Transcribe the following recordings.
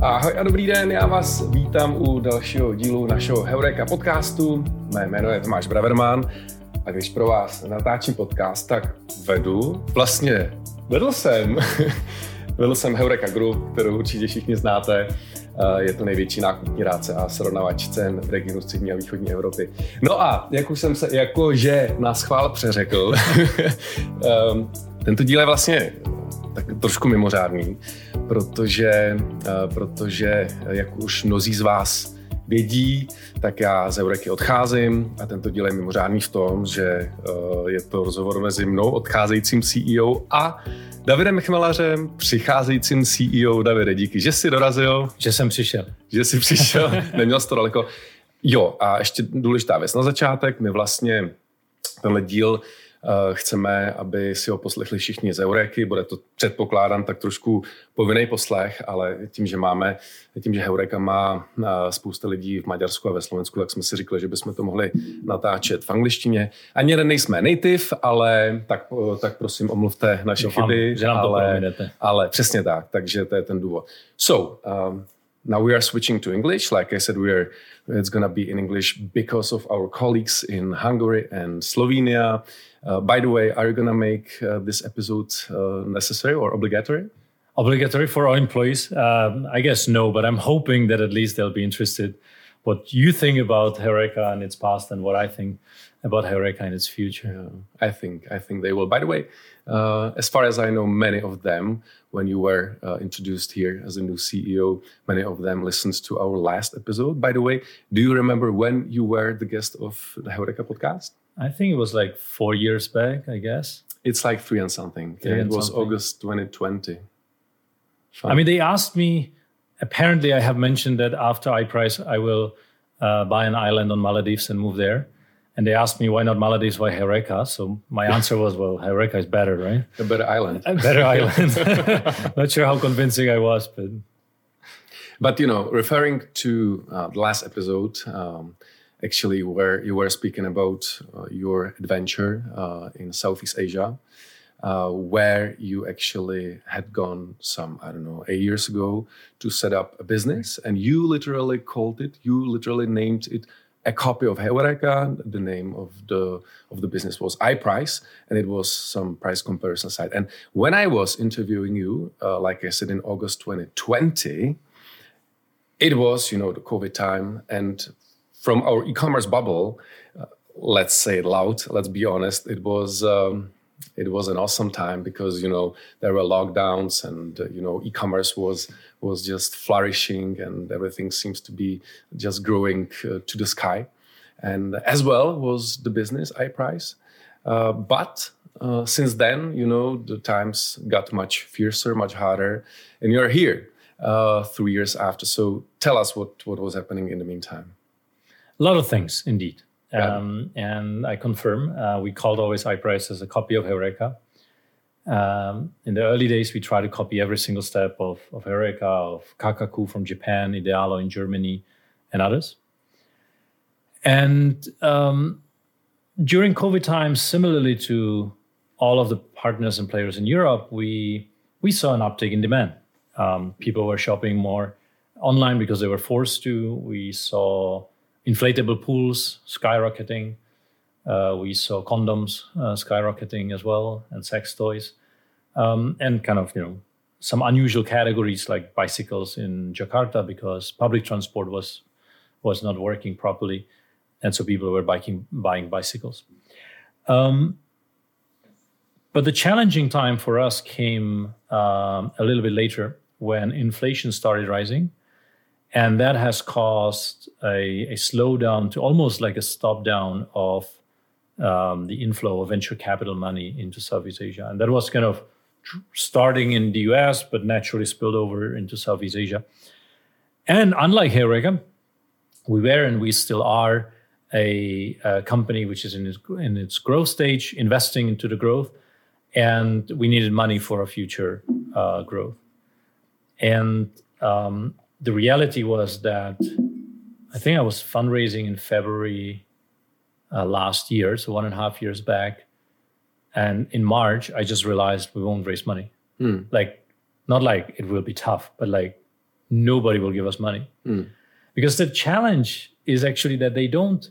Ahoj a dobrý den, já vás vítám u dalšího dílu našeho Heureka podcastu. Mé jméno je Tomáš Braverman a když pro vás natáčím podcast, tak vedl jsem Heureka Group, kterou určitě všichni znáte. Je to největší nákupní rádce a srovnávač cen v regionu střední a východní Evropy. No a jak už jsem se jakože na schvál přeřekl, tento díl je vlastně tak trošku mimořádný, protože jak už mnozí z vás vědí, tak já z Heureky odcházím a tento díl je mimořádný v tom, že je to rozhovor mezi mnou, odcházejícím CEO, a Davidem Chmelařem, přicházejícím CEO. Davide, díky, že jsi dorazil. Že jsem přišel. Že jsi přišel, neměl jsi to daleko. Jo, a ještě důležitá věc na začátek, my vlastně tenhle díl chceme, aby si ho poslechli všichni z Heureky. Bude to, předpokládám, tak trošku povinný poslech, ale tím, že Heureka má spousta lidí v Maďarsku a ve Slovensku, tak jsme si říkali, že bychom to mohli natáčet v angličtině. Ani jeden nejsme native, ale tak prosím omluvte naše chyby. Že nám to prominete. Ale přesně tak, takže to je ten důvod. So, now we are switching to English. Like I said, it's going to be in English because of our colleagues in Hungary and Slovenia. By the way, are you going to make this episode necessary or obligatory? Obligatory for our employees? I guess no, but I'm hoping that at least they'll be interested what you think about Heureka and its past and what I think about Heureka and its future. Yeah, I think they will. By the way, as far as I know, many of them, when you were introduced here as a new CEO, many of them listened to our last episode. By the way, do you remember when you were the guest of the Heureka podcast? I think it was like 4 years back, I guess. It's like 3 and something. It was August 2020. Fun. I mean, they asked me, apparently I have mentioned that after iPrice, I will buy an island on Maldives and move there. And they asked me, why not Maldives, why Heureka? So my answer was, well, Heureka is better, right? A better island. A better island. Not sure how convincing I was, but... But, you know, referring to the last episode, actually where you were speaking about your adventure in Southeast Asia, where you actually had gone 8 years ago to set up a business, and you literally named it a copy of Heureka. The name of the business was iPrice, and it was some price comparison site. And when I was interviewing you, like I said, in August 2020, it was, the COVID time, and from our e-commerce bubble, let's say it loud, let's be honest, it was an awesome time because, there were lockdowns and, e-commerce was just flourishing and everything seems to be just growing to the sky. And as well was the business iPrice. But since then, the times got much fiercer, much harder, and you're here 3 years after. So tell us what was happening in the meantime. A lot of things, indeed. Yeah. And I confirm, we called always iPrice as a copy of Heureka. In the early days, we tried to copy every single step of Heureka, of Kakaku from Japan, Idealo in Germany, and others. And during COVID times, similarly to all of the partners and players in Europe, we saw an uptick in demand. People were shopping more online because they were forced to. We saw inflatable pools skyrocketing. We saw condoms skyrocketing as well, and sex toys. And kind of, some unusual categories like bicycles in Jakarta because public transport was not working properly. And so people were buying bicycles. But the challenging time for us came a little bit later when inflation started rising. And that has caused a slowdown to almost like a stop down of the inflow of venture capital money into Southeast Asia. And that was kind of starting in the US, but naturally spilled over into Southeast Asia. And unlike Heureka, we were and we still are a company which is in its growth stage, investing into the growth. And we needed money for our future growth. And the reality was that I think I was fundraising in February last year, so 1.5 years back. And in March, I just realized we won't raise money. Like, not like it will be tough, but like nobody will give us money. Because the challenge is actually that they don't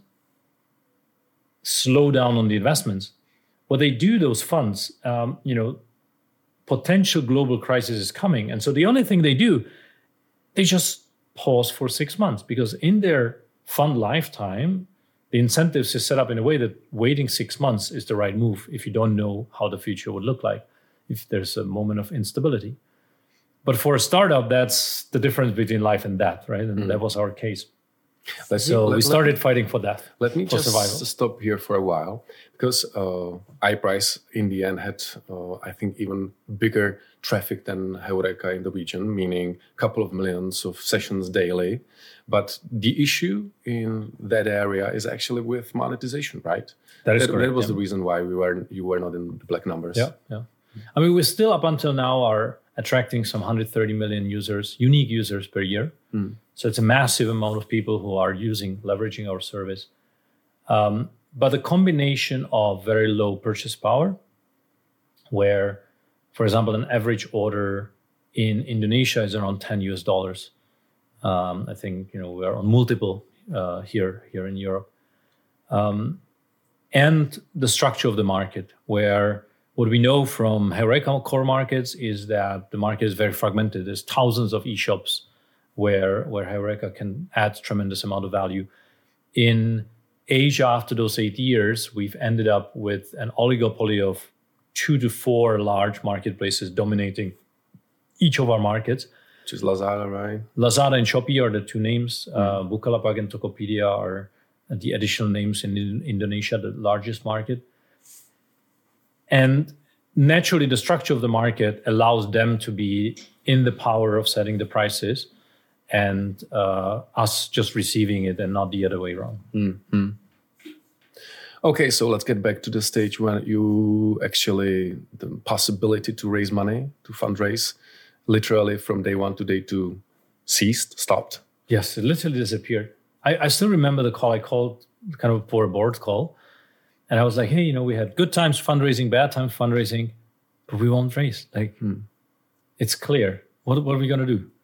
slow down on the investments. What they do, those funds, potential global crisis is coming. And so the only thing they do, they just pause for 6 months, because in their fund lifetime, the incentives is set up in a way that waiting 6 months is the right move if you don't know how the future would look like, if there's a moment of instability. But for a startup, that's the difference between life and death, right? And that was our case. We started fighting for death. Let me just stop here for a while, because iPrice in the end had, I think, even bigger traffic than Heureka in the region, meaning a couple of millions of sessions daily. But the issue in that area is actually with monetization, right? That is correct. That was the reason why you were not in the black numbers. Yeah. I mean, we're still up until now are attracting some 130 million users, unique users per year. So it's a massive amount of people who are leveraging our service. But the combination of very low purchase power, where, for example, an average order in Indonesia is around $10. I think we are on multiple here in Europe, and the structure of the market, where what we know from Heureka core markets is that the market is very fragmented. There's thousands of e-shops where Heureka can add tremendous amount of value. In Asia, after those 8 years, we've ended up with an oligopoly of 2 to 4 large marketplaces dominating each of our markets. Which is Lazada, right? Lazada and Shopee are the two names. Bukalapak and Tokopedia are the additional names in Indonesia, the largest market. And naturally, the structure of the market allows them to be in the power of setting the prices, and us just receiving it and not the other way around. Mm-hmm. Okay, so let's get back to the stage when you actually, the possibility to raise money, to fundraise, literally from day one to day two stopped. Yes, it literally disappeared. I still remember the call. I called kind of for a board call, and I was like, hey, we had good times fundraising, bad times fundraising, but we won't raise. It's clear. What are we going to do?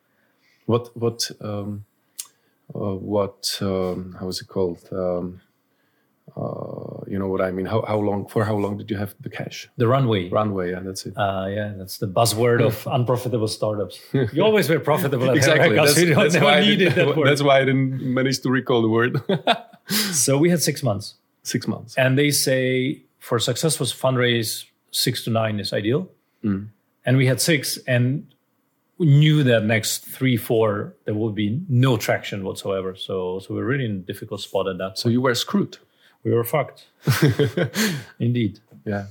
How is it called? You know what I mean? For how long did you have the cash? The runway. Runway, yeah, that's it. That's the buzzword of unprofitable startups. You always were profitable at exactly. That's why I didn't manage to recall the word. So we had 6 months. 6 months. And they say for successful fundraise, 6 to 9 is ideal. And we had 6, and we knew that next 3, 4, there would be no traction whatsoever. So we're really in a difficult spot at that point. So you were screwed. We were fucked. Indeed. Yeah.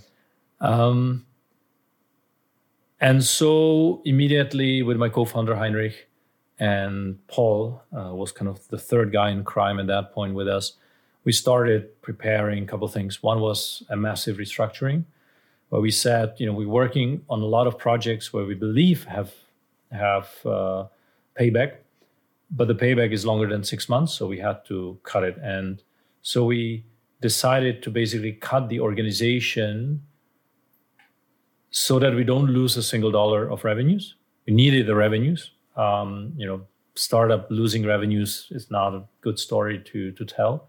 And so immediately with my co-founder Heinrich and Paul was kind of the third guy in crime at that point with us, we started preparing a couple of things. One was a massive restructuring, where we said, we're working on a lot of projects where we believe have payback, but the payback is longer than 6 months, so we had to cut it. And so we decided to basically cut the organization so that we don't lose a single dollar of revenues. We needed the revenues. Startup losing revenues is not a good story to tell.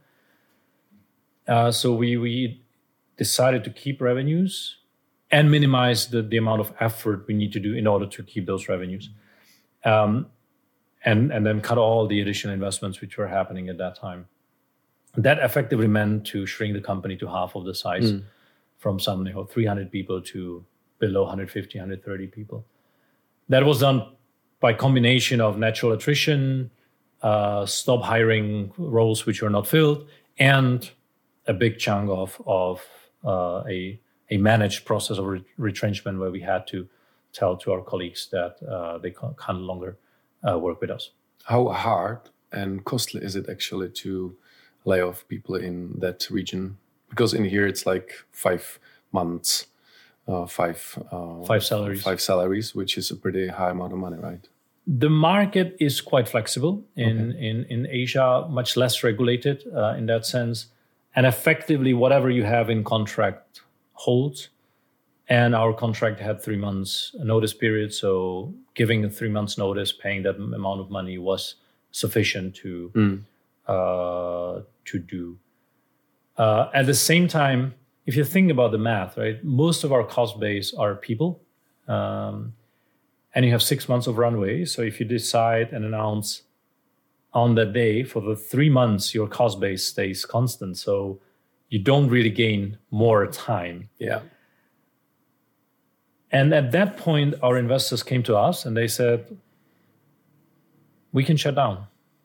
So we decided to keep revenues and minimize the amount of effort we need to do in order to keep those revenues. And then cut all the additional investments which were happening at that time. That effectively meant to shrink the company to half of the size, from some 300 people to below 150, 130 people. That was done by combination of natural attrition, stop hiring roles which were not filled, and a big chunk of a managed process of retrenchment, where we had to tell to our colleagues that they can no longer work with us. How hard and costly is it actually to lay off people in that region? Because in here it's like 5 months, five salaries. 5 salaries, which is a pretty high amount of money, right? The market is quite flexible in Asia, much less regulated in that sense. And effectively, whatever you have in contract holds. And our contract had 3 months notice period. So giving a 3 months notice, paying that amount of money was sufficient to do. At the same time, if you think about the math, right, most of our cost base are people, and you have 6 months of runway. So if you decide and announce on that day, for the 3 months, your cost base stays constant. So you don't really gain more time. Yeah. And at that point, our investors came to us and they said, we can shut down.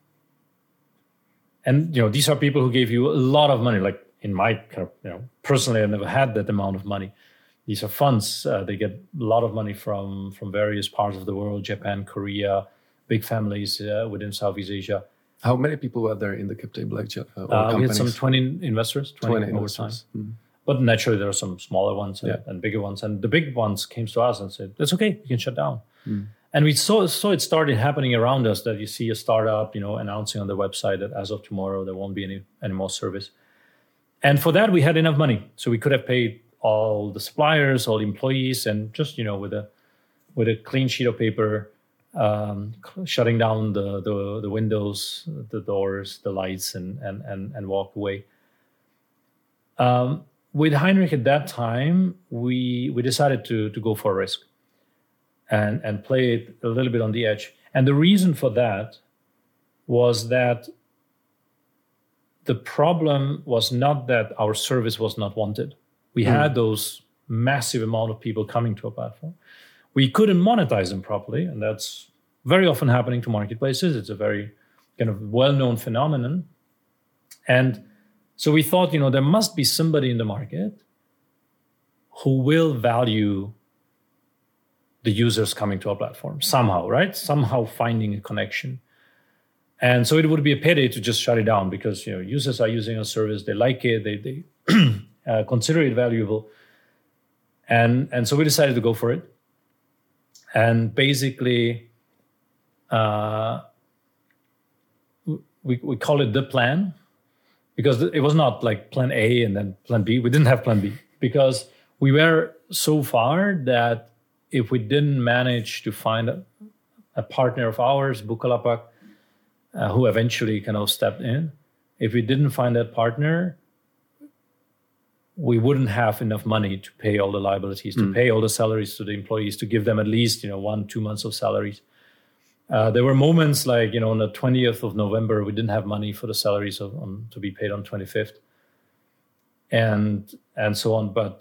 And these are people who gave you a lot of money. Like in my kind of, personally, I never had that amount of money. These are funds. They get a lot of money from various parts of the world, Japan, Korea, big families within Southeast Asia. How many people were there in the cap table? We had some 20 investors, 20 over time. Mm. But naturally, there are some smaller ones and bigger ones. And the big ones came to us and said, that's okay, you can shut down. Mm. And we saw it started happening around us, that you see a startup, announcing on their website that as of tomorrow, there won't be any more service. And for that, we had enough money. So we could have paid all the suppliers, all the employees, and just, with a clean sheet of paper, shutting down the windows, the doors, the lights, and walk away. With Heinrich at that time, we decided to go for a risk and play it a little bit on the edge. And the reason for that was that the problem was not that our service was not wanted. We had those massive amount of people coming to our platform. We couldn't monetize them properly, and that's very often happening to marketplaces. It's a very kind of well-known phenomenon. And so we thought, there must be somebody in the market who will value the users coming to our platform somehow, right? Somehow finding a connection. And so it would be a pity to just shut it down because, users are using our service, they like it, they consider it valuable. And so we decided to go for it. And basically, we call it the plan, because it was not like plan A and then plan B. We didn't have plan B because we were so far that if we didn't manage to find a partner of ours, Bukalapak, who eventually kind of stepped in, if we didn't find that partner, we wouldn't have enough money to pay all the liabilities, to pay all the salaries to the employees, to give them at least 1-2 months of salaries. There were moments like, on the 20th of November, we didn't have money for the salaries to be paid on 25th, and so on. But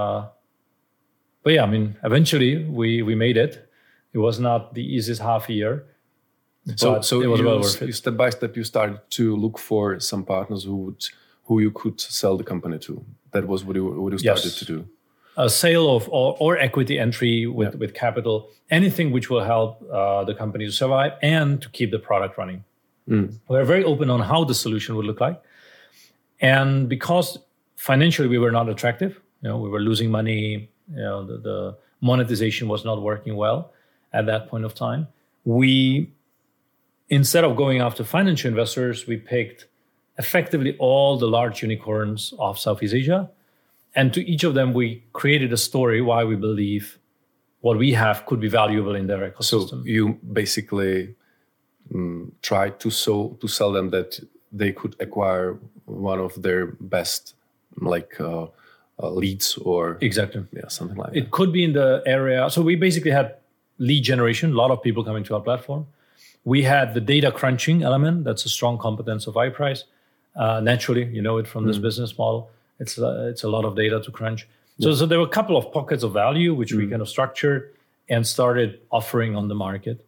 yeah, eventually we made it. It was not the easiest half a year. So it was well worth it. Step by step, you started to look for some partners who you could sell the company to. That was what you started to do. A sale of or equity entry with capital, anything which will help the company to survive and to keep the product running. We're very open on how the solution would look like. And because financially we were not attractive, we were losing money, the monetization was not working well at that point of time. We, instead of going after financial investors, we picked effectively all the large unicorns of Southeast Asia. And to each of them, we created a story why we believe what we have could be valuable in their ecosystem. So you basically tried to sell them that they could acquire one of their best leads or... Exactly. Yeah, something like that. It could be in the area. So we basically had lead generation, a lot of people coming to our platform. We had the data crunching element. That's a strong competence of iPrice. Naturally, you know it from this business model. It's a lot of data to crunch. So there were a couple of pockets of value which we kind of structured and started offering on the market.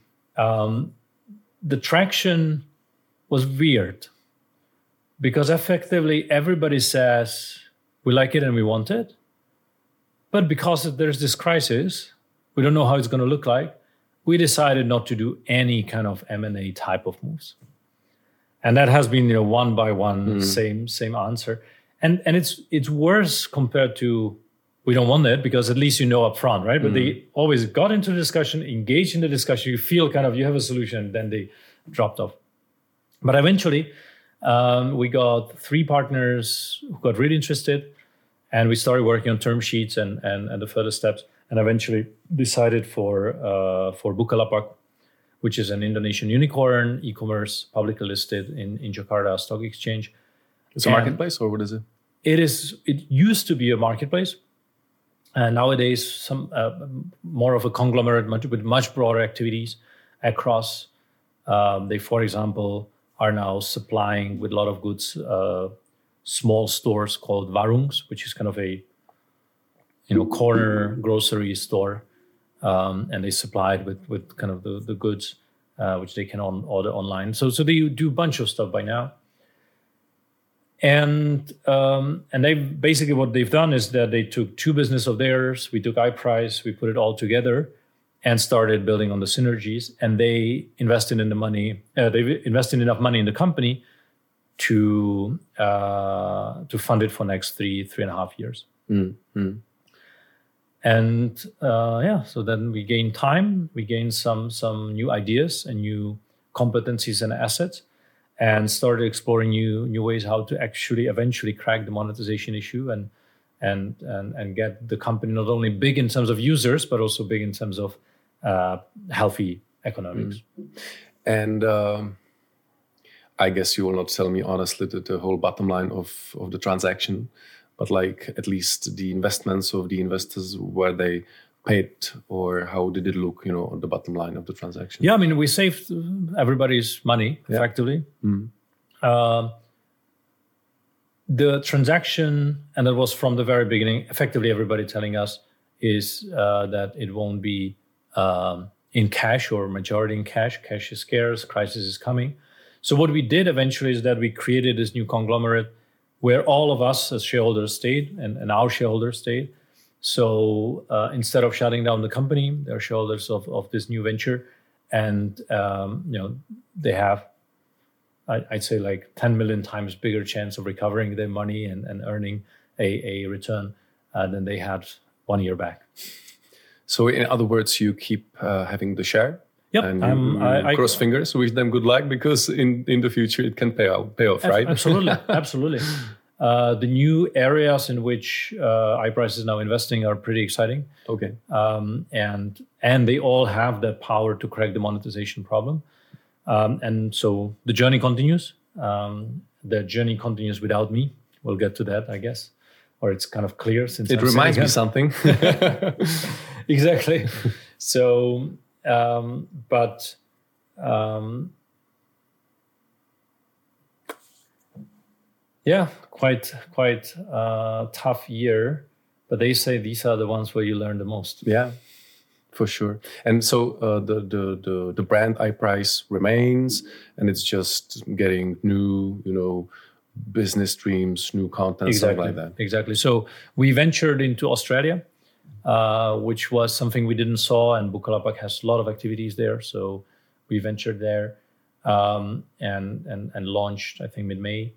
The traction was weird because effectively everybody says we like it and we want it, but because there's this crisis, we don't know how it's going to look like. We decided not to do any kind of M&A type of moves. And that has been, one by one, same answer. And it's worse compared to we don't want it because at least up front, right? But they always got into the discussion, engaged in the discussion. You feel kind of you have a solution, then they dropped off. But eventually, we got 3 partners who got really interested. And we started working on term sheets and the further steps, and eventually decided for Bukalapak, which is an Indonesian unicorn, e-commerce, publicly listed in Jakarta Stock Exchange. It's a marketplace, or what is it? It used to be a marketplace, and nowadays some more of a conglomerate with much broader activities across. They, for example, are now supplying with a lot of goods small stores called warungs, which is kind of a corner grocery store, and they supply it with kind of the goods which they can order online. So they do a bunch of stuff by now. And they basically, what they've done is that they took two business of theirs. We took iPrice, we put it all together, and started building on the synergies. And they invested in the money. They invested enough money in the company to fund it for next 3.5 years. Mm-hmm. And so then we gained time. We gained some new ideas and new competencies and assets, and started exploring new ways how to actually eventually crack the monetization issue and get the company not only big in terms of users, but also big in terms of healthy economics. And I guess you will not tell me honestly the whole bottom line of the transaction, but like at least the investments of the investors, were they paid, or how did it look, on the bottom line of the transaction? Yeah, I mean, we saved everybody's money effectively. Mm. The transaction, and that was from the very beginning, effectively everybody telling us is that it won't be in cash or majority in cash. Cash is scarce, crisis is coming. So what we did eventually is that we created this new conglomerate where all of us as shareholders stayed and our shareholders stayed. So instead of shutting down the company, they're shareholders of this new venture. And, they have, I'd say, like 10 million times bigger chance of recovering their money and earning a return than they had 1 year back. So in other words, you keep having the share? Yep. And I cross fingers, wish them good luck, because in the future it can pay off, right? Absolutely, absolutely. The new areas in which iPrice is now investing are pretty exciting. Okay. And they all have that power to crack the monetization problem. And so the journey continues. The journey continues without me. We'll get to that, I guess. Or it's kind of clear since it reminds me something. Exactly. So, yeah, quite tough year. But they say these are the ones where you learn the most. Yeah, for sure. And so the brand iPrice remains, and it's just getting new, business streams, new content, exactly, stuff like that. Exactly. So we ventured into Australia, which was something we didn't saw, and Bukalapak has a lot of activities there. So we ventured there and launched, I think, mid-May.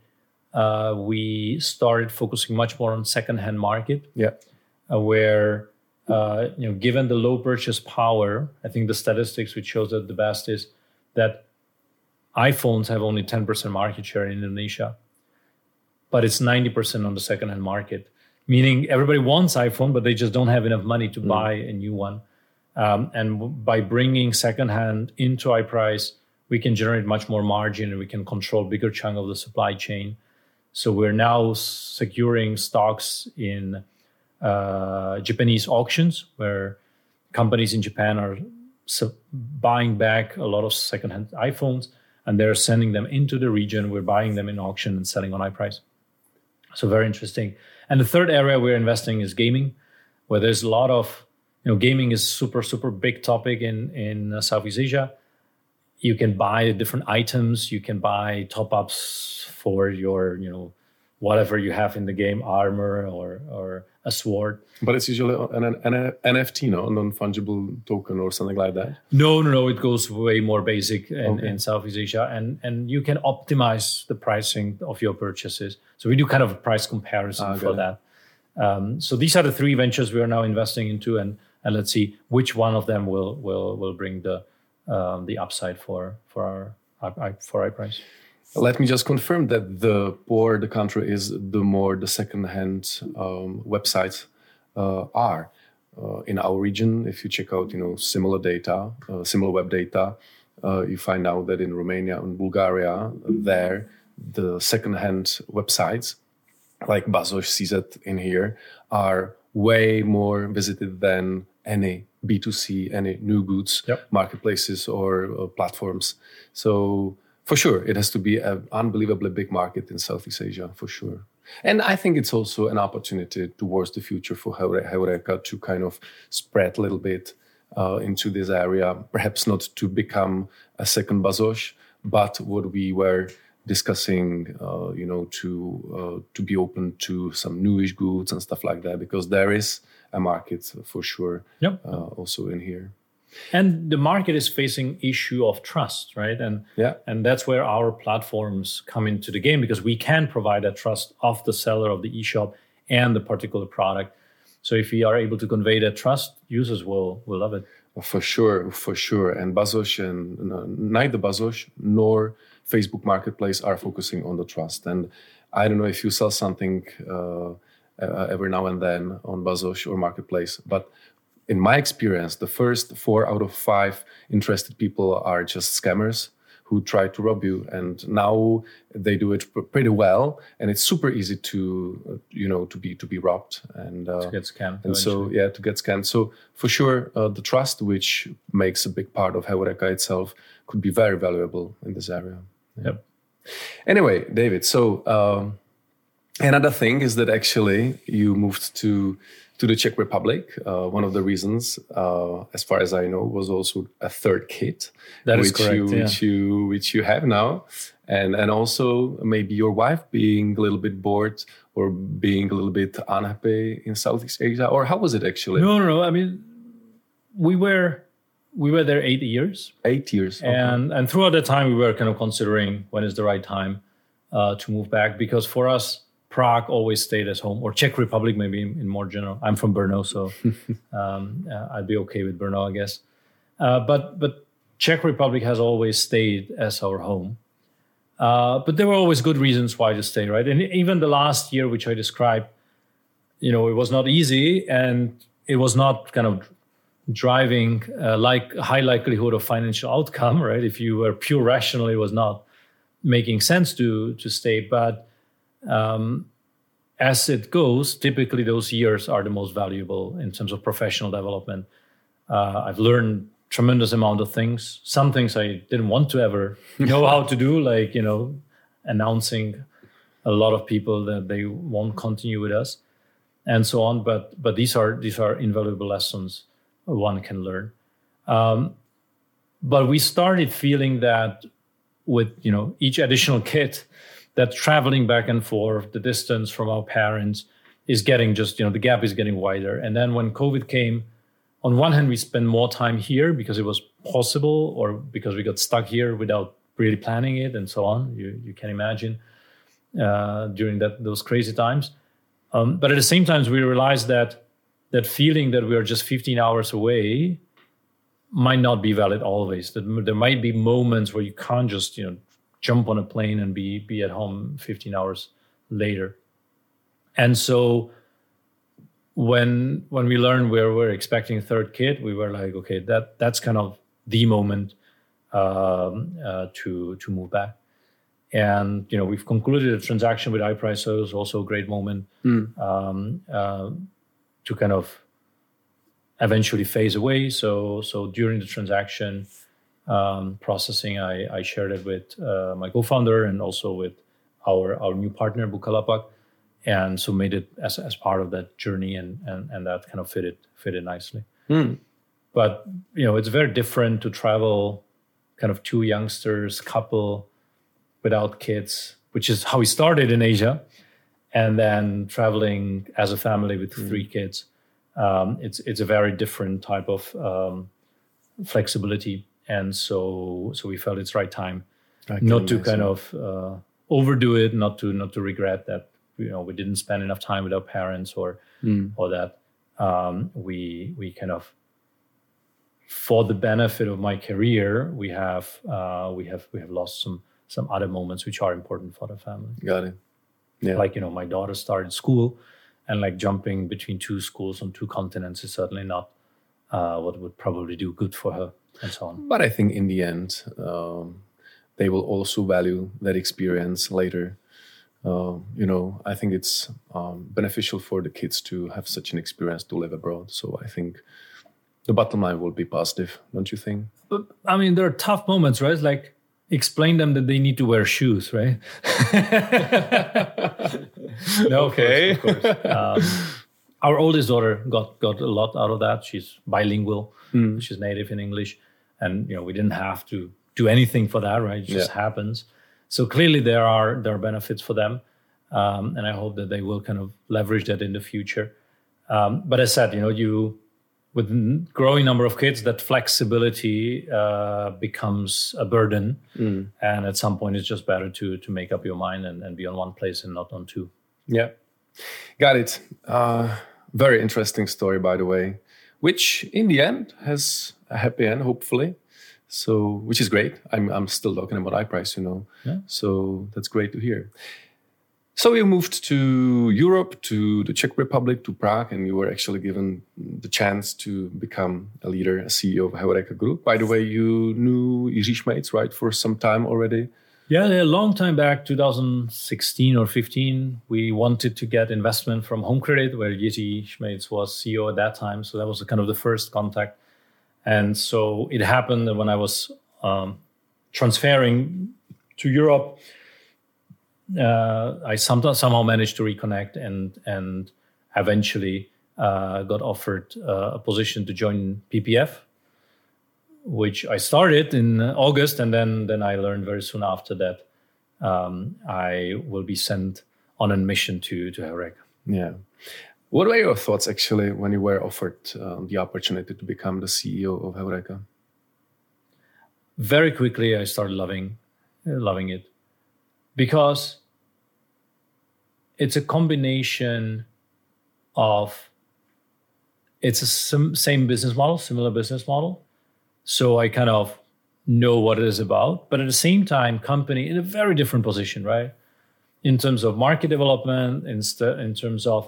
We started focusing much more on second-hand market, where given the low purchase power, I think the statistics which shows that the best is that iPhones have only 10% market share in Indonesia, but it's 90% on the second-hand market, meaning everybody wants iPhone, but they just don't have enough money to buy a new one. And by bringing second-hand into iPrice, we can generate much more margin, and we can control bigger chunk of the supply chain. So we're now securing stocks in Japanese auctions, where companies in Japan are buying back a lot of second-hand iPhones, and they're sending them into the region. We're buying them in auction and selling on iPrice. So very interesting. And the third area we're investing is gaming, where there's a lot of, gaming is super, super big topic in Southeast Asia. You can buy different items. You can buy top-ups for your, whatever you have in the game, armor or a sword. But it's usually an NFT, non-fungible token or something like that? No. It goes way more basic in Southeast Asia. And you can optimize the pricing of your purchases. So we do kind of a price comparison for that. So these are the three ventures we are now investing into. And let's see which one of them will bring the upside for iPrice. Let me just confirm that the poorer the country is, the more the second-hand websites are. In our region, if you check out, similar data, similar web data, you find out that in Romania and Bulgaria, there the second-hand websites like Bazos, CZ in here are way more visited than any B2C, any new goods marketplaces or platforms. So for sure, it has to be an unbelievably big market in Southeast Asia, for sure. And I think it's also an opportunity towards the future for Heureka to kind of spread a little bit into this area, perhaps not to become a second Bazos, but what we were discussing, to be open to some newish goods and stuff like that, because there is a market for sure also in here. And the market is facing issue of trust, right? And that's where our platforms come into the game, because we can provide that trust of the seller of the e-shop and the particular product. So if we are able to convey that trust, users will love it. For sure. And Bazos and neither Bazos nor Facebook Marketplace are focusing on the trust. And I don't know if you sell something every now and then on Bazos or Marketplace, but in my experience, the first 4 out of 5 interested people are just scammers who try to rob you. And now they do it pretty well, and it's super easy to be robbed and to get scammed. And eventually. To get scammed. So for sure, the trust, which makes a big part of Heureka itself, could be very valuable in this area. Yep. Anyway, David. So another thing is that actually you moved to the Czech Republic. One of the reasons, as far as I know, was also a third kid. That is correct. Which you have now, and also maybe your wife being a little bit bored or being a little bit unhappy in Southeast Asia, or how was it actually? No. I mean, we were there 8 years. 8 years, okay. And throughout that time, we were kind of considering when is the right time to move back, because for us, Prague always stayed as home, or Czech Republic maybe in more general. I'm from Brno, so I'd be okay with Brno, I guess. But Czech Republic has always stayed as our home. But there were always good reasons why to stay, right? And even the last year, which I described, it was not easy, and it was not kind of driving like high likelihood of financial outcome, right? If you were pure rational, it was not making sense to stay. But as it goes, typically those years are the most valuable in terms of professional development. I've learned tremendous amount of things. Some things I didn't want to ever know how to do, like, announcing a lot of people that they won't continue with us and so on. But these are invaluable lessons one can learn. But we started feeling that with, each additional kid, that traveling back and forth, the distance from our parents is getting the gap is getting wider. And then when COVID came, on one hand, we spent more time here because it was possible, or because we got stuck here without really planning it and so on. You can imagine during those crazy times. But at the same time, we realized that feeling that we are just 15 hours away might not be valid always. That there might be moments where you can't just, jump on a plane and be at home 15 hours later. And so when we learned we're expecting a third kid, we were like, okay, that's kind of the moment to move back. And we've concluded a transaction with iPrice, so it was also a great moment to kind of eventually phase away. So during the transaction processing, I shared it with my co-founder and also with our new partner Bukalapak, and so made it as part of that journey, and that kind of fit it nicely. But it's very different to travel kind of two youngsters couple without kids, which is how we started in Asia, and then traveling as a family with 3 kids. It's a very different type of flexibility. And so we felt it's right time not to kind of overdo it, not to regret that we didn't spend enough time with our parents or that we kind of, for the benefit of my career, we have lost some other moments which are important for the family. Got it. Yeah. Like, my daughter started school, and like jumping between two schools on two continents is certainly not what would probably do good for her, and so on. But I think in the end, they will also value that experience later. I think it's beneficial for the kids to have such an experience to live abroad. So I think the bottom line will be positive, don't you think? But I mean, there are tough moments, right? Like, explain them that they need to wear shoes, right? No, okay. Of course. Our oldest daughter got a lot out of that. She's bilingual. She's native in English. And, we didn't have to do anything for that, right? It just happens. So clearly there are benefits for them. And I hope that they will kind of leverage that in the future. But as I said, with a growing number of kids, that flexibility becomes a burden. And at some point, it's just better to make up your mind and be on one place and not on two. Yeah, got it. Very interesting story, by the way, which in the end has a happy end, hopefully. So, which is great. I'm still talking about iPrice, Yeah. So that's great to hear. So you moved to Europe, to the Czech Republic, to Prague, and you were actually given the chance to become a leader, a CEO of Heureka Group. By the way, you knew Jiří Šmejc, right, for some time already? Yeah, a long time back, 2016 or 15, we wanted to get investment from Home Credit, where Jiří Šmejc was CEO at that time. So that was kind of the first contact. And so it happened that when I was transferring to Europe, I somehow managed to reconnect and eventually got offered a position to join PPF, which I started in August, and then I learned very soon after that I will be sent on a mission to Heureka. Yeah. What were your thoughts actually when you were offered the opportunity to become the CEO of Heureka? Very quickly, I started loving it, because it's a combination of, it's a same business model, similar business model. So I kind of know what it is about, but at the same time, company in a very different position, right? In terms of market development, in terms of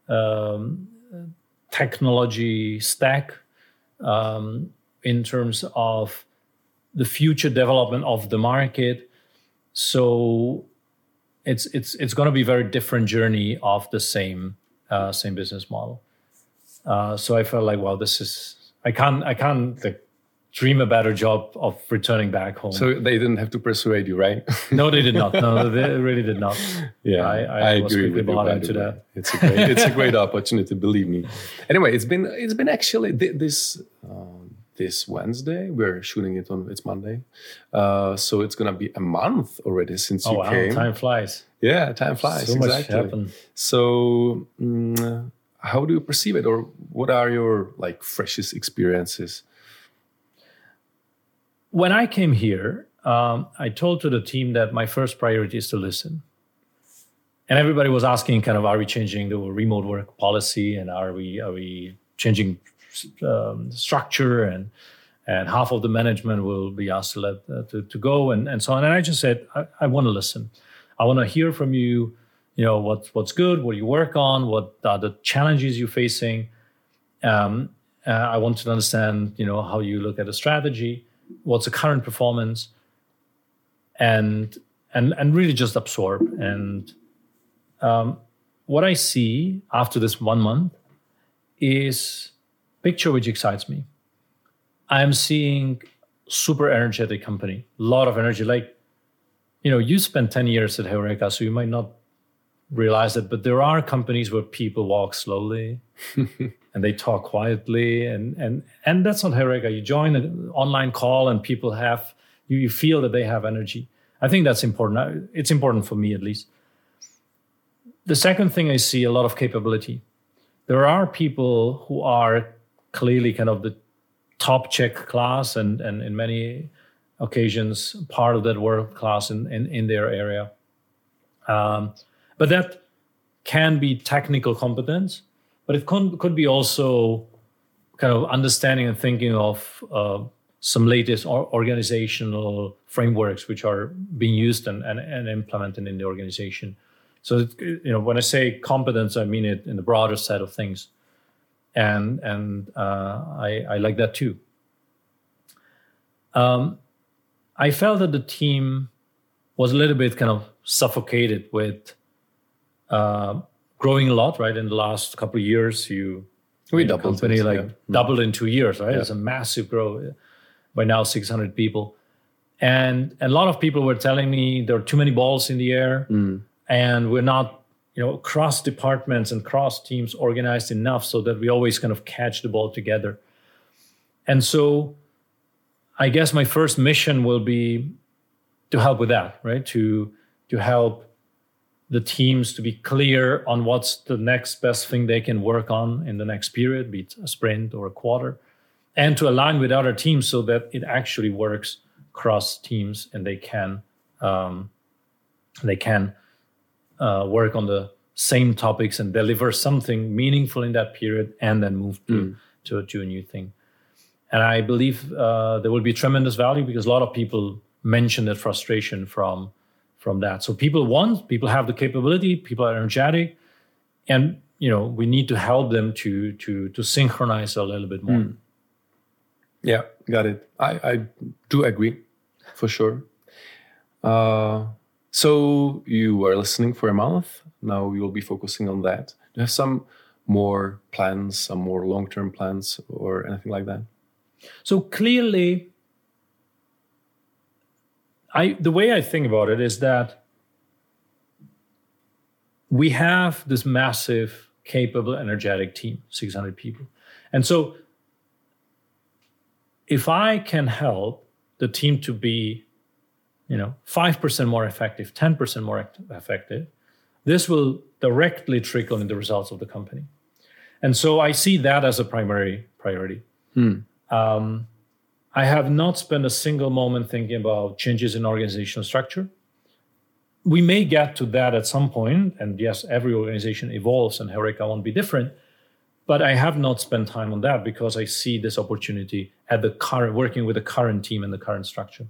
technology stack, in terms of the future development of the market. So it's going to be a very different journey of the same business model. So I felt like, wow, I can't dream a better job of returning back home. So they didn't have to persuade you, right? No, they did not. No, they really did not. Yeah, I was agree quickly with you, bought by into the way. that. It's a great opportunity, believe me. Anyway, it's been actually this Wednesday. We're shooting it on, it's Monday. So it's going to be a month already since you came. Time flies. Yeah, time flies. So exactly. much happened. So how do you perceive it, or what are your freshest experiences? When I came here, I told to the team that my first priority is to listen. And everybody was asking, kind of, are we changing the remote work policy, and are we changing structure, and half of the management will be asked to go, and so on. And I just said, I want to listen. I want to hear from you. What's good, what you work on, what are the challenges you're facing. I want to understand, how you look at a strategy, what's the current performance, and really just absorb. And what I see after this 1 month is a picture which excites me. I'm seeing super energetic company, a lot of energy. You spent 10 years at Heureka, so you might not realize it, but there are companies where people walk slowly and they talk quietly, and that's not Heureka. You join an online call and people you feel that they have energy. I think that's important. It's important for me, at least. The second thing, I see a lot of capability. There are people who are clearly kind of the top Czech class, and in many occasions part of that world class in their area. But that can be technical competence, but it could be also kind of understanding and thinking of some latest organizational frameworks which are being used and implemented in the organization. So, when I say competence, I mean it in the broader set of things. And I like that too. I felt that the team was a little bit kind of suffocated with growing a lot, right? In the last couple of years, we doubled company doubled in 2 years, right? Yeah. It's a massive growth. By now 600 people. And a lot of people were telling me there are too many balls in the air and we're not, cross departments and cross teams organized enough so that we always kind of catch the ball together. And so I guess my first mission will be to help with that, right? To help the teams to be clear on what's the next best thing they can work on in the next period, be it a sprint or a quarter, and to align with other teams so that it actually works cross teams and they can work on the same topics and deliver something meaningful in that period and then move to a new thing. And I believe there will be tremendous value because a lot of people mention that frustration from that. So people have the capability, people are energetic, and we need to help them to synchronize a little bit more. Yeah, got it. I do agree, for sure. So you were listening for a month. Now we will be focusing on that. Do you have some more plans, some more long-term plans or anything like that? So clearly, the way I think about it is that we have this massive, capable, energetic team, 600 people. And so if I can help the team to be, 5% more effective, 10% more effective, this will directly trickle in the results of the company. And so I see that as a primary priority. I have not spent a single moment thinking about changes in organizational structure. We may get to that at some point, and yes, every organization evolves and Heureka won't be different. But I have not spent time on that because I see this opportunity at working with the current team and the current structure.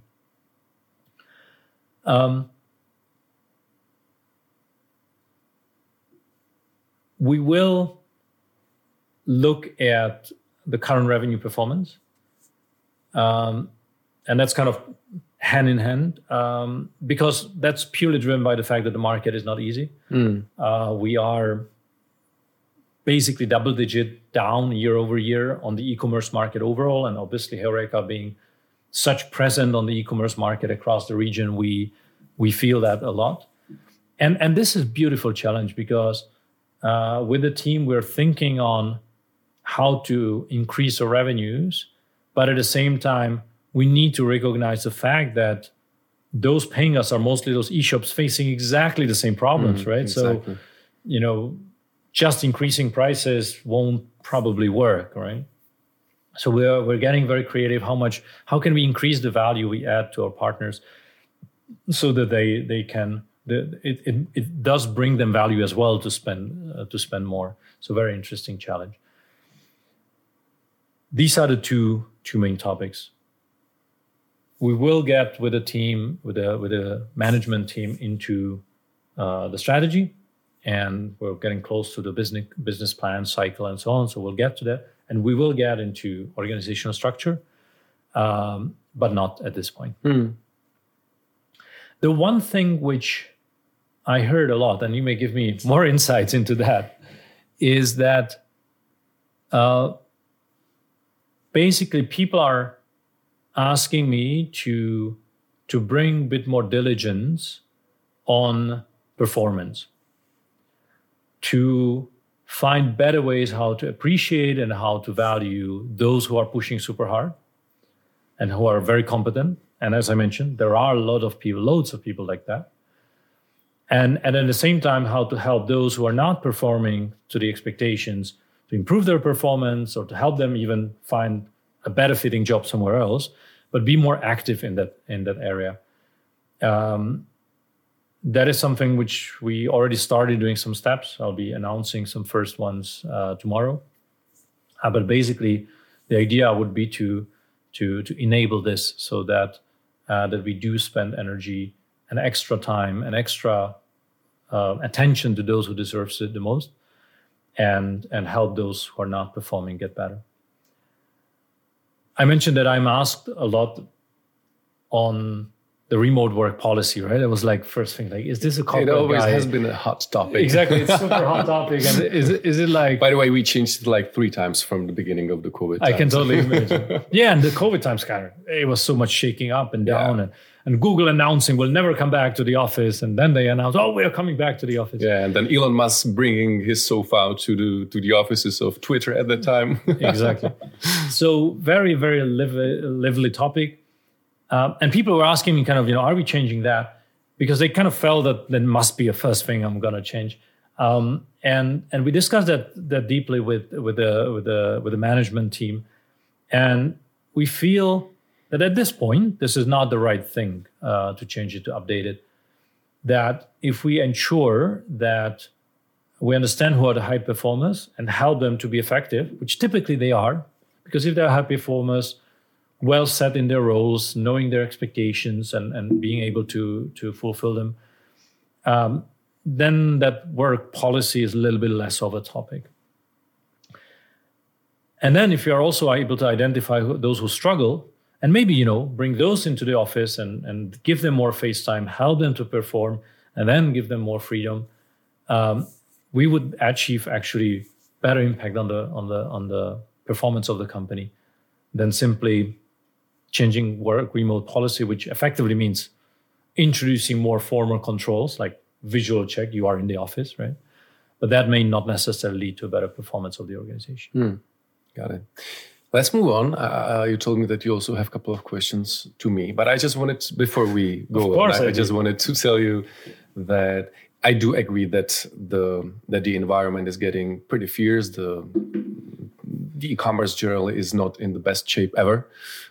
We will look at the current revenue performance. And that's kind of hand in hand because that's purely driven by the fact that the market is not easy. We are basically double-digit down year over year on the e-commerce market overall, and obviously Heureka being such present on the e-commerce market across the region, we feel that a lot. And this is a beautiful challenge because with the team, we're thinking on how to increase our revenues, but at the same time, we need to recognize the fact that those paying us are mostly those e-shops facing exactly the same problems, right? Exactly. So, just increasing prices won't probably work, right? So we're getting very creative. How can we increase the value we add to our partners so that they can? It does bring them value as well to spend more. So very interesting challenge. These are the two main topics. We will get with a team, with a management team into the strategy, and we're getting close to the business plan cycle and so on. So we'll get to that, and we will get into organizational structure, but not at this point. The one thing which I heard a lot, and you may give me more insights into that, is that basically people are asking me to bring a bit more diligence on performance, to find better ways how to appreciate and how to value those who are pushing super hard and who are very competent. And as I mentioned, there are loads of people like that. And at the same time, how to help those who are not performing to the expectations to improve their performance or to help them even find a better fitting job somewhere else, but be more active in that area. That is something which we already started doing some steps. I'll be announcing some first ones tomorrow. But basically, the idea would be to to enable this, so that that we do spend energy and extra time and extra attention to those who deserve it the most, and help those who are not performing get better. I mentioned that I'm asked a lot on the remote work policy, right? It was like first thing, like, is this a corporate It always guy? has been a hot topic. Exactly, it's super hot topic. And is it like? By the way, we changed it like 3 times from the beginning of the COVID times. I can totally imagine. Yeah, and the COVID times it was so much shaking up and down, and Google announcing we'll never come back to the office, and then they announced, oh, we are coming back to the office. Yeah, and then Elon Musk bringing his sofa to the offices of Twitter at the time. Exactly. So very, very lively topic. And people were asking me kind of, are we changing that? Because they kind of felt that must be a first thing I'm going to change. And we discussed that deeply with the management team. And we feel that at this point, this is not the right thing to change it, to update it. That if we ensure that we understand who are the high performers and help them to be effective, which typically they are, because if they're high performers, well set in their roles, knowing their expectations and being able to fulfill them, then that work policy is a little bit less of a topic. And then if you are also able to identify those who struggle, and maybe, bring those into the office and give them more face time, help them to perform, and then give them more freedom, we would achieve actually better impact on the performance of the company than simply changing work remote policy, which effectively means introducing more formal controls like visual check, you are in the office, right? But that may not necessarily lead to a better performance of the organization. Got it. Let's move on. You told me that you also have a couple of questions to me, but I just wanted to, before we go on, I just wanted to tell you that I do agree that the environment is getting pretty fierce. The e-commerce generally is not in the best shape ever.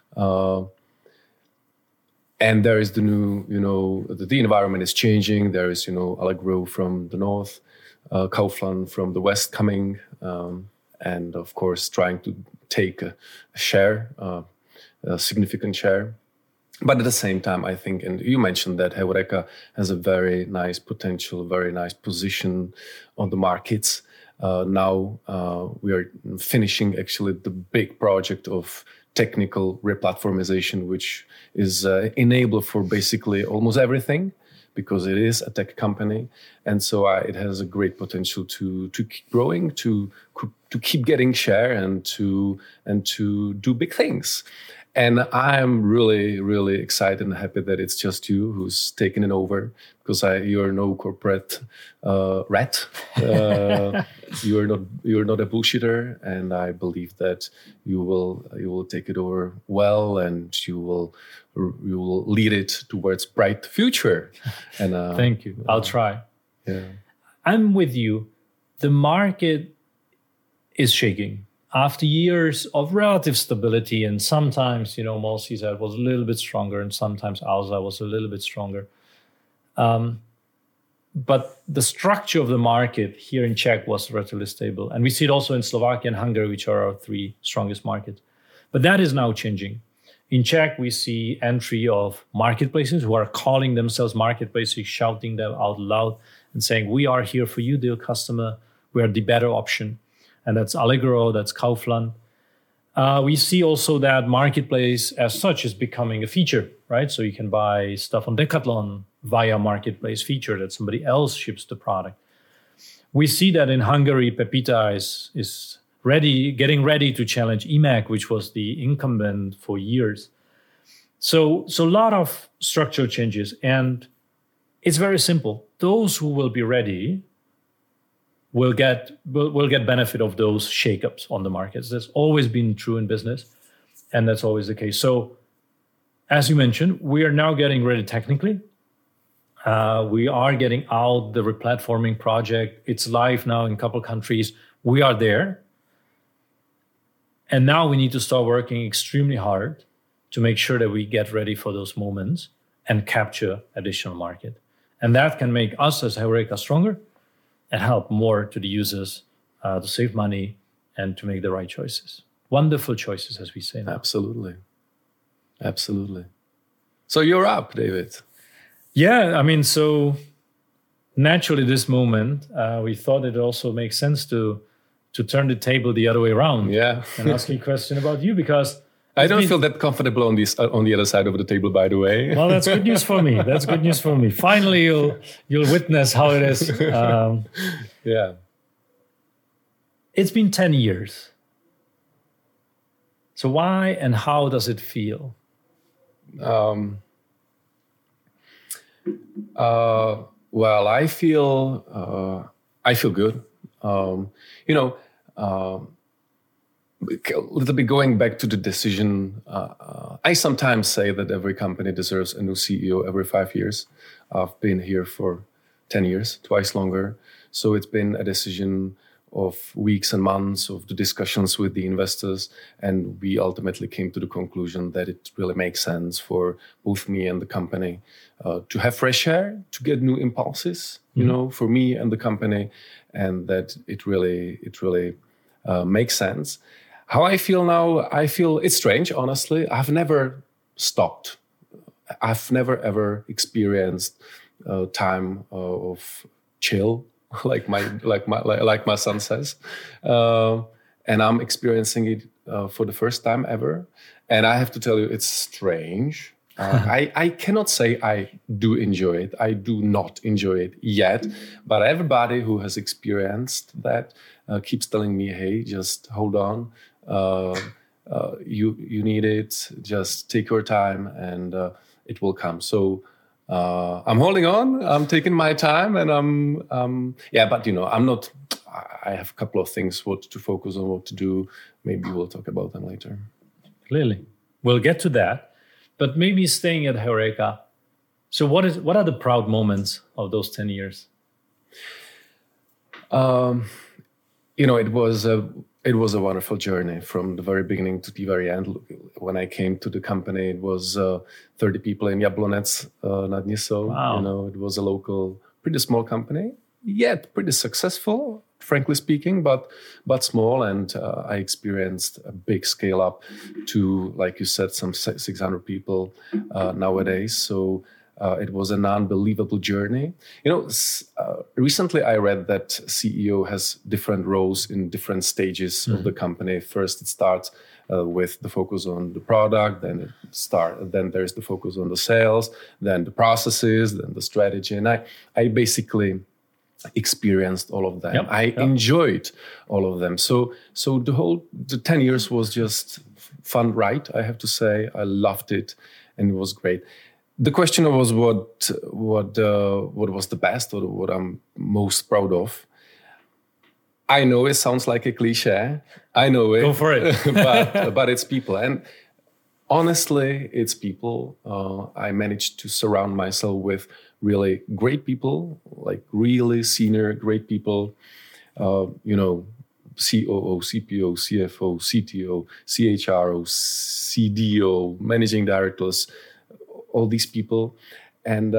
And there is the new, the environment is changing. There is, Allegro from the north, Kaufland from the west coming, and of course trying to take a share, a significant share. But at the same time, I think, and you mentioned that Heureka has a very nice potential, very nice position on the markets. Now we are finishing actually the big project of technical replatformization, which is enabler for basically almost everything, because it is a tech company. And so it has a great potential to keep growing, to keep getting share and to do big things. And I'm really, really excited and happy that it's just you who's taken it over, because you're no corporate rat. You're not a bullshitter, and I believe that you will take it over well, and you will lead it towards bright future. And thank you. I'll try. Yeah, I'm with you. The market is shaking. After years of relative stability, and sometimes, MolCZ was a little bit stronger, and sometimes Alza was a little bit stronger. But the structure of the market here in Czech was relatively stable. And we see it also in Slovakia and Hungary, which are our 3 strongest markets. But that is now changing. In Czech, we see entry of marketplaces who are calling themselves marketplaces, shouting them out loud and saying, we are here for you, dear customer. We are the better option. And that's Allegro, that's Kaufland. We see also that marketplace as such is becoming a feature, right? So you can buy stuff on Decathlon via marketplace feature that somebody else ships the product. We see that in Hungary, Pepita is getting ready to challenge eMAG, which was the incumbent for years. So a lot of structural changes, and it's very simple. Those who will be ready will get benefit of those shakeups on the markets. That's always been true in business, and that's always the case. So, as you mentioned, we are now getting ready technically. We are getting out the replatforming project. It's live now in a couple of countries. We are there. And now we need to start working extremely hard to make sure that we get ready for those moments and capture additional market. And that can make us as Heureka stronger and help more to the users to save money and to make the right choices. Wonderful choices, as we say now. Absolutely. Absolutely. So you're up, David. Yeah, I mean, so naturally, this moment, we thought it also makes sense to turn the table the other way around. Yeah. And ask you a question about you, because I don't feel that comfortable on the other side of the table, by the way. Well, that's good news for me. That's good news for me. Finally, you'll witness how it is. Yeah. It's been 10 years. So why and how does it feel? Well, I feel good. A little bit going back to the decision. I sometimes say that every company deserves a new CEO every 5 years. I've been here for 10 years, twice longer. So it's been a decision of weeks and months of the discussions with the investors. And we ultimately came to the conclusion that it really makes sense for both me and the company to have fresh air, to get new impulses, for me and the company. And that it really makes sense. How I feel now, I feel it's strange, honestly. I've never stopped. I've never ever experienced time of chill, like my son says, and I'm experiencing it for the first time ever. And I have to tell you, it's strange. I cannot say I do enjoy it. I do not enjoy it yet. But everybody who has experienced that keeps telling me, "Hey, just hold on. You need it. Just take your time, and it will come." So I'm holding on. I'm taking my time, and But I'm not. I have a couple of things what to focus on, what to do. Maybe we'll talk about them later. Clearly, we'll get to that. But maybe staying at Heureka. So what are the proud moments of those 10 years? It was a wonderful journey from the very beginning to the very end. When I came to the company, it was 30 people in Jablonec nad Nisou. Wow. It was a local, pretty small company, yet pretty successful, frankly speaking, but small. And I experienced a big scale up to, like you said, some 600 people nowadays. So it was an unbelievable journey. Recently I read that CEO has different roles in different stages of the company. First, it starts with the focus on the product, then there's the focus on the sales, then the processes, then the strategy. And I basically experienced all of them. Yep. I enjoyed all of them. So the 10 years was just fun ride, I have to say. I loved it, and it was great. The question was what was the best, or what I'm most proud of. I know it sounds like a cliche. I know it. Go for it. but it's people. And honestly, it's people. I managed to surround myself with really great people, like really senior great people. COO, CPO, CFO, CTO, CHRO, CDO, managing directors, all these people. And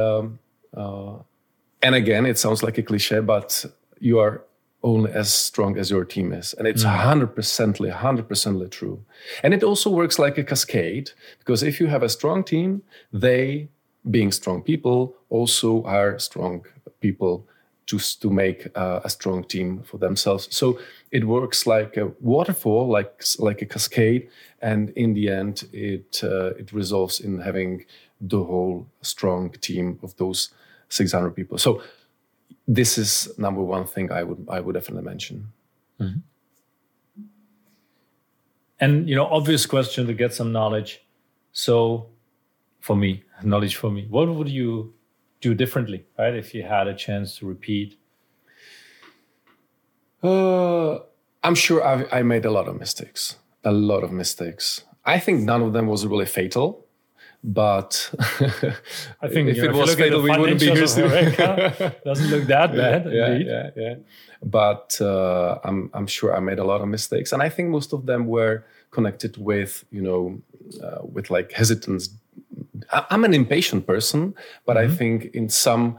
again, it sounds like a cliche, but you are only as strong as your team is. And it's 100% true. And it also works like a cascade, because if you have a strong team, they, being strong people, also are strong people to make a strong team for themselves. So it works like a waterfall, like a cascade. And in the end, it results in having the whole strong team of those 600 people. So this is number one thing I would definitely mention. Mm-hmm. And obvious question to get some knowledge. So knowledge for me, what would you do differently, right? If you had a chance to repeat? I'm sure I made a lot of mistakes. I think none of them was really fatal. But I think if it was fatal, we wouldn't be here. Doesn't look that bad. Yeah. But I'm sure I made a lot of mistakes, and I think most of them were connected with with like hesitance. I'm an impatient person, but I think in some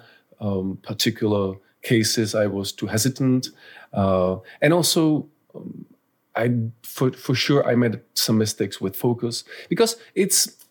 particular cases I was too hesitant, and also for sure I made some mistakes with focus, because it's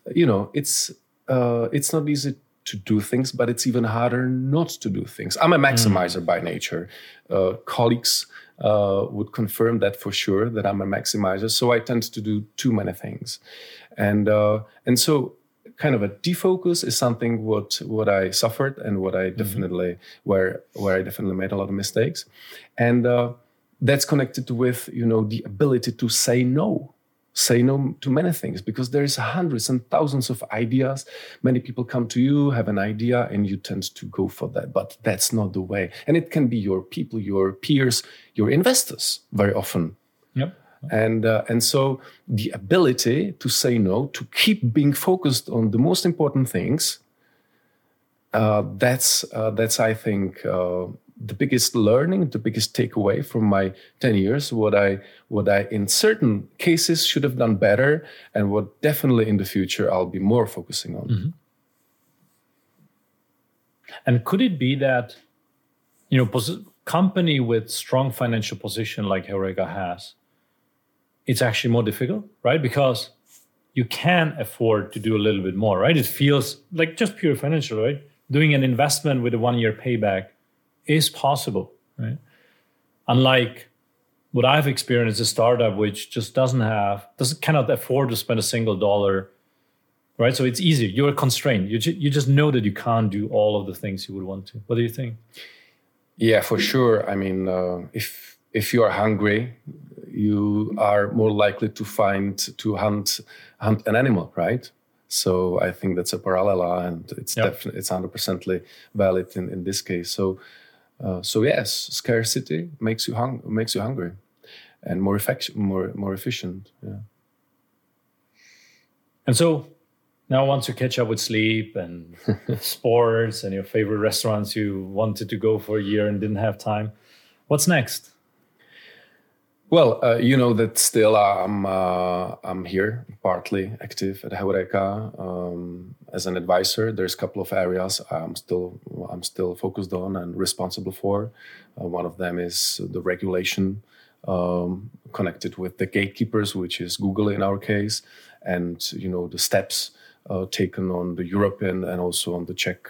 not easy to do things, but it's even harder not to do things. I'm a maximizer by nature. Colleagues would confirm that for sure, that I'm a maximizer. So I tend to do too many things, and so kind of a defocus is something what I suffered, and what I definitely where I definitely made a lot of mistakes, and that's connected with the ability to say no to many things, because there's hundreds and thousands of ideas. Many people come to you, have an idea, and you tend to go for that. But that's not the way. And it can be your people, your peers, your investors very often. Yep. And so the ability to say no, to keep being focused on the most important things, that's I think the biggest learning, the biggest takeaway from my 10 years, what I in certain cases should have done better, and what definitely in the future I'll be more focusing on. Mm-hmm. And could it be that, company with strong financial position like Heureka has, it's actually more difficult, right? Because you can afford to do a little bit more, right? It feels like just pure financial, right? Doing an investment with a 1-year payback is possible, right? Unlike what I've experienced, a startup which just cannot afford to spend a single dollar, right? So it's easy. You're constrained. You just know that you can't do all of the things you would want to. What do you think? Yeah, for sure. I mean, if you are hungry, you are more likely to hunt an animal, right? So I think that's a parallel, and it's definitely, it's 100% valid in this case. So yes, scarcity makes you hungry, and more efficient. Yeah. And so now, once you catch up with sleep and sports and your favorite restaurants you wanted to go for a year and didn't have time, what's next? Well, that still I'm here, partly active at Heureka as an advisor. There's a couple of areas I'm still focused on and responsible for. One of them is the regulation connected with the gatekeepers, which is Google in our case, and the steps taken on the European and also on the Czech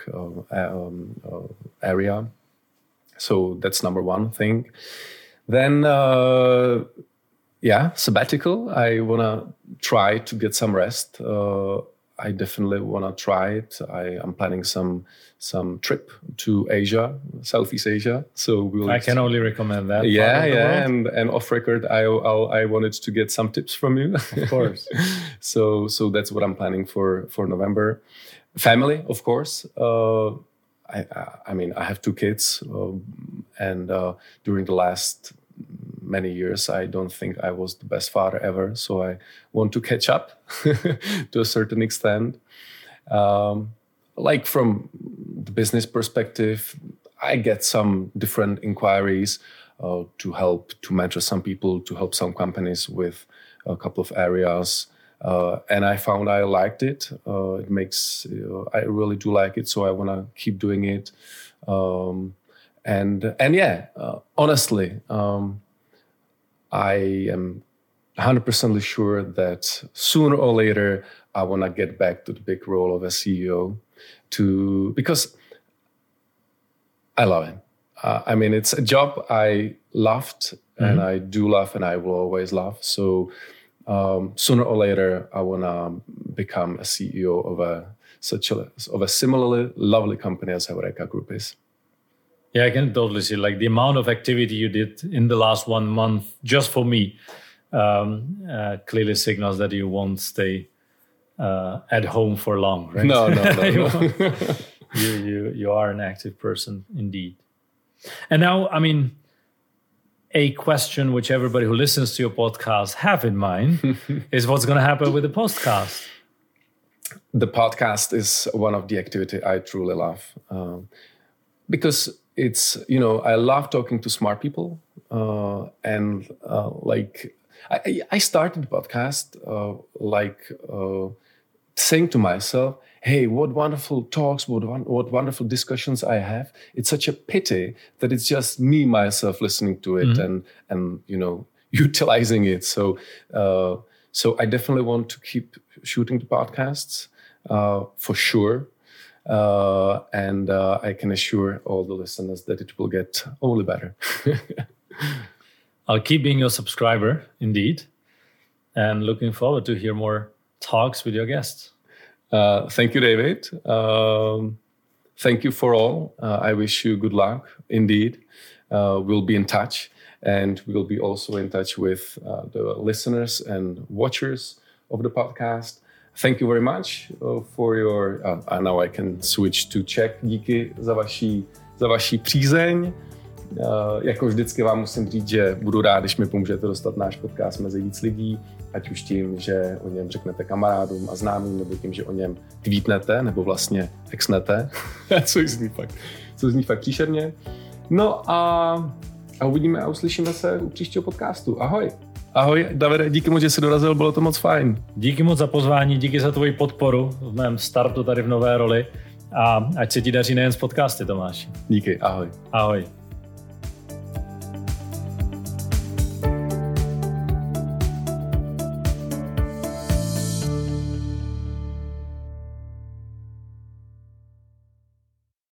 area. So that's number one thing. Then, sabbatical. I want to try to get some rest. I definitely want to try it. I'm planning some trip to Asia, Southeast Asia. So I can only recommend that. Yeah. And off record, I wanted to get some tips from you. Of course. So that's what I'm planning for November. Family, of course. I mean, I have 2 kids, and during the last many years, I don't think I was the best father ever. So I want to catch up to a certain extent. Like from the business perspective, I get some different inquiries to mentor some people, to help some companies with a couple of areas. And I found I liked it. It makes, I really do like it. So I want to keep doing it. Honestly, I am 100% sure that sooner or later, I want to get back to the big role of a CEO because I love it. I mean, it's a job I loved and I do love and I will always love. So sooner or later, I want to become a CEO of a similarly lovely company as Heureka Group is. Yeah, I can totally see like the amount of activity you did in the last 1 month, just for me, clearly signals that you won't stay at home for long, right? No. You are an active person indeed. And now, I mean, a question which everybody who listens to your podcast have in mind is what's going to happen with the podcast. The podcast is one of the activity I truly love because it's, I love talking to smart people I started the podcast saying to myself, hey, what wonderful talks, what wonderful discussions I have. It's such a pity that it's just me, myself listening to it and utilizing it. So I definitely want to keep shooting the podcasts for sure. And I can assure all the listeners that it will get only better. I'll keep being your subscriber, indeed. And looking forward to hear more talks with your guests. Thank you, David. Thank you for all. I wish you good luck, indeed. We'll be in touch, and we'll be also in touch with the listeners and watchers of the podcast. Thank you very much for your... now I can switch to Czech. Díky za vaši přízeň. Jako vždycky vám musím říct, že budu rád, když mi pomůžete dostat náš podcast mezi víc lidí, ať už tím, že o něm řeknete kamarádům a známým, nebo tím, že o něm tweetnete, nebo vlastně exnete, což zní fakt příšerně. No a uvidíme a uslyšíme se u příštího podcastu. Ahoj. Ahoj, Davide, díky moc, že jsi dorazil, bylo to moc fajn. Díky moc za pozvání, díky za tvoji podporu v mém startu tady v nové roli a ať se ti daří nejen z podcasty, Tomáši. Díky, ahoj. Ahoj.